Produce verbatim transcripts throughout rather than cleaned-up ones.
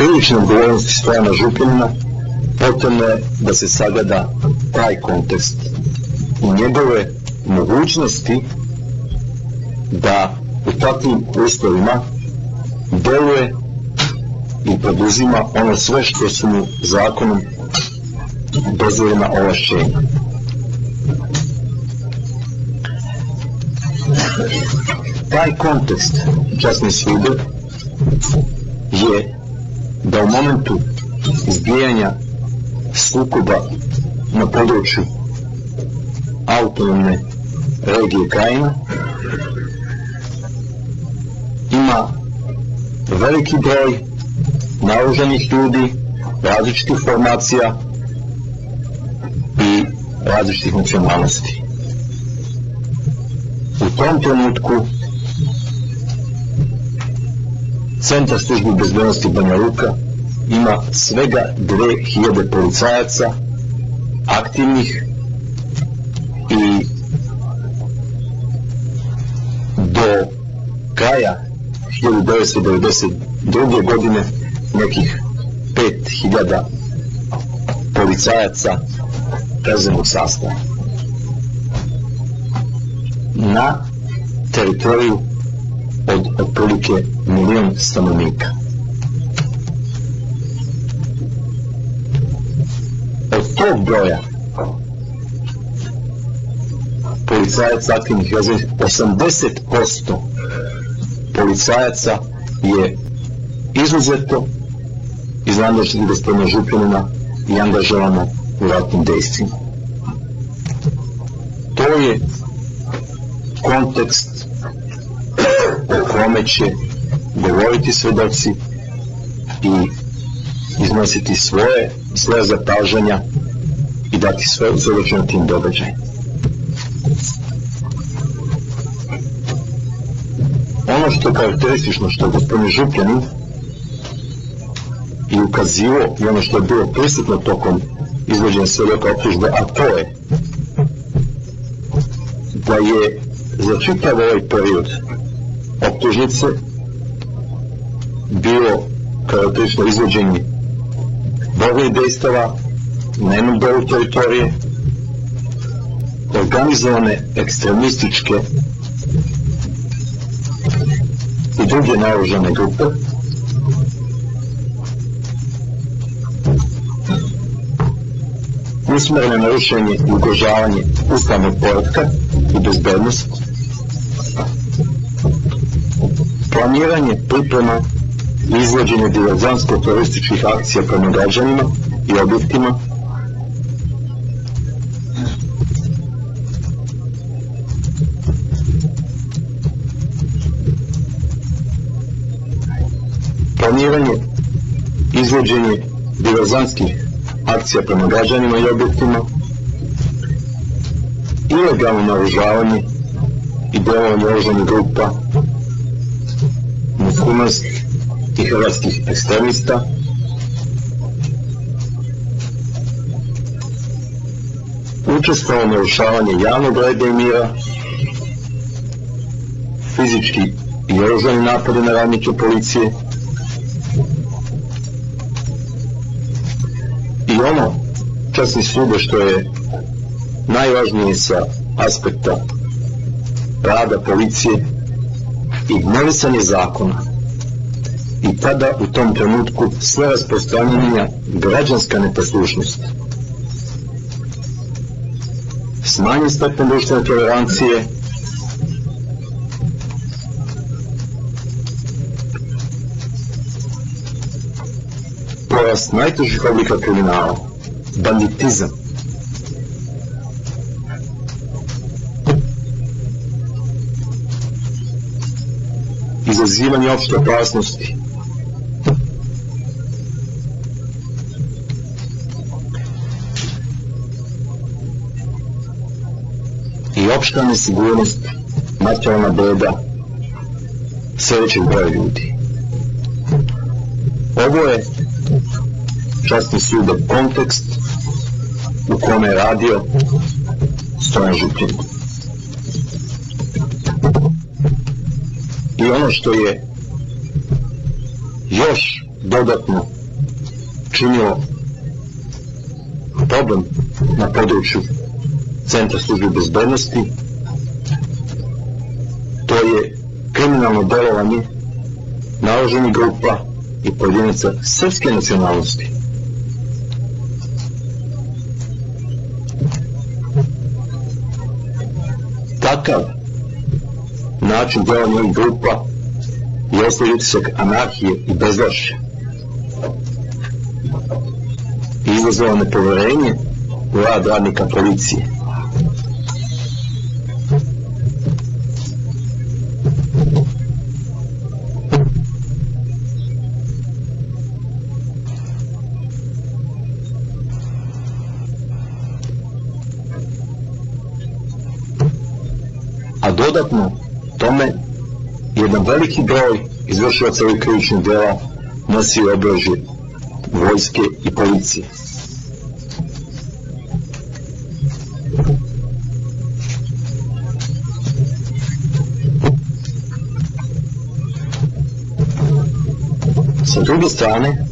krivične odgovornosti Stojana Županina, potrebno je da se sagleda taj kontekst i njegove mogućnosti da u takvim uslovima deluje i poduzima ono sve što su mu zakonom dozvoljena ovlašćenja. Taj kontekst, časni sude, je da u momentu izbijanja sukoba na području autonomne regije Krajina ima veliki broj naoružanih ljudi, različitih formacija i različitih nacionalnosti. U tom trenutku Centar službe bezbednosti Banja Luka ima svega dve hiljade policajaca aktivnih i do kraja hiljadu devetsto devedeset druge. godine nekih pet hiljada policajaca rezervnog sastava na teritoriju od otprilike milion stanovnika. Od tog broja policajaca aktivnih rezervnih, osamdeset posto policajaca je izuzeto iz nadležnosti gospodina Županina i angažovano u ratnim dejstvima. To je kontekst o kome će govoriti svedoci i iznositi svoje, svoje zapažanja i dati svoje svedočenje o tim događajima. Ono što je karakteristično, što je gospodin Župljanin i ukazivao i ono što je bilo prisutno tokom izvođenja svedoka optužbe, a to je da je za čitav ovaj period optužnice bilo karakteristično izvođenje borbenih dejstava na jednom delu teritorije, organizovane ekstremističke i druge naoružane grupe, usmerene na rušenje i ugrožavanje ustavnog poretka i bezbednost, planiranje, priprema i izvođenje diverzantsko-terorističkih akcija prema građanima i objektima, planiranje, izvođenje diverzantskih akcija prema građanima i objektima, ilegalno naoružavanje i delovanje oružanih grupa muslimanskih i hrvatskih ekstremista, učestvovalo narušavanje javnog reda i mira, fizički i oružani napadi na radnike policije i ono, časni sude, što je najvažnije sa aspekta rada policije, ignorisanje zakona i tada u tom trenutku sve rasprostranjenja građanska neposlušnost, smanjen stepen društvene tolerancije, porast najtežih oblika kriminala, banditizam, izazivanje opšte opasnosti, i opšta nesigurnost, materijalna beda sve većeg broja ljudi. Ovo je, časni sude, kontekst u kome je radio Stojan Župljanin. I ono što je još dodatno činio problem na području Centra službe bezbednosti, to je kriminalno delovanje naoružanih grupa i pojedinaca srpske nacionalnosti. Takav način delovanja ovih grupa je ostavio utisak anarhije i bezvlašća i izazvao nepoverenje u rad radnika policije. A dodatno tome, jedan veliki broj izvršilaca ovih krivičnih dela nosio oružje vojske i policije. Sa druge strane,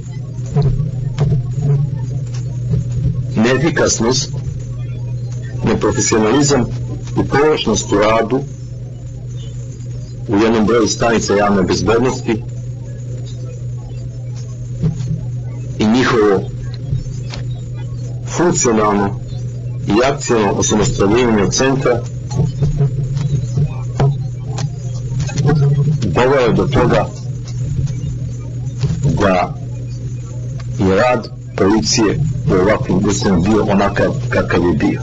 neefikasnost, neprofesionalizam i površnost u radu u jednom broju stanica javne bezbednosti i njihovo funkcionalno i akcijno osamostaljivanje od centra dovelo do toga da je rad policije u ovakvim uslovima bio onakav kakav je bio.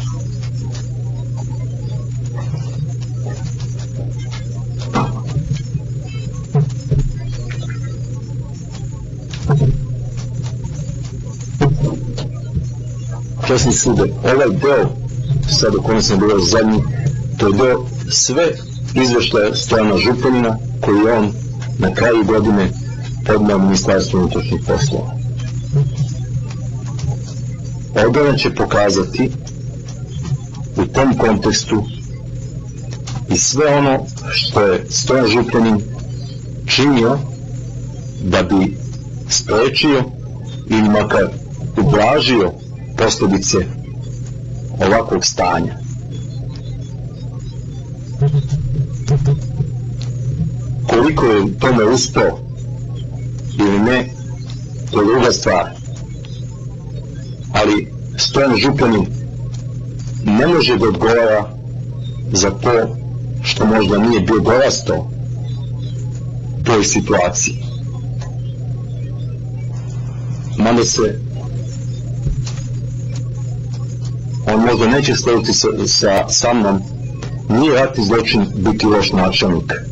Časni sude, ovaj deo, sad o kojem sam bio zadnji, to je deo sve izveštaje Stojana Županina koji on na kraju godine podneo Ministarstvu unutrašnjih poslova. Odbrana će pokazati u tom kontekstu i sve ono što je Stojan Županin činio da bi sprečio ili makar ublažio posljedice ovakvog stanja. Koliko je tome uspeo ili ne, to je druga stvar. Ali Stojan Županin ne može da odgovara za to što možda nije bio dorastao toj situaciji. Mada se on možda neće složiti sa, sa, sa mnom, nije ratni zločin biti loš načelnik.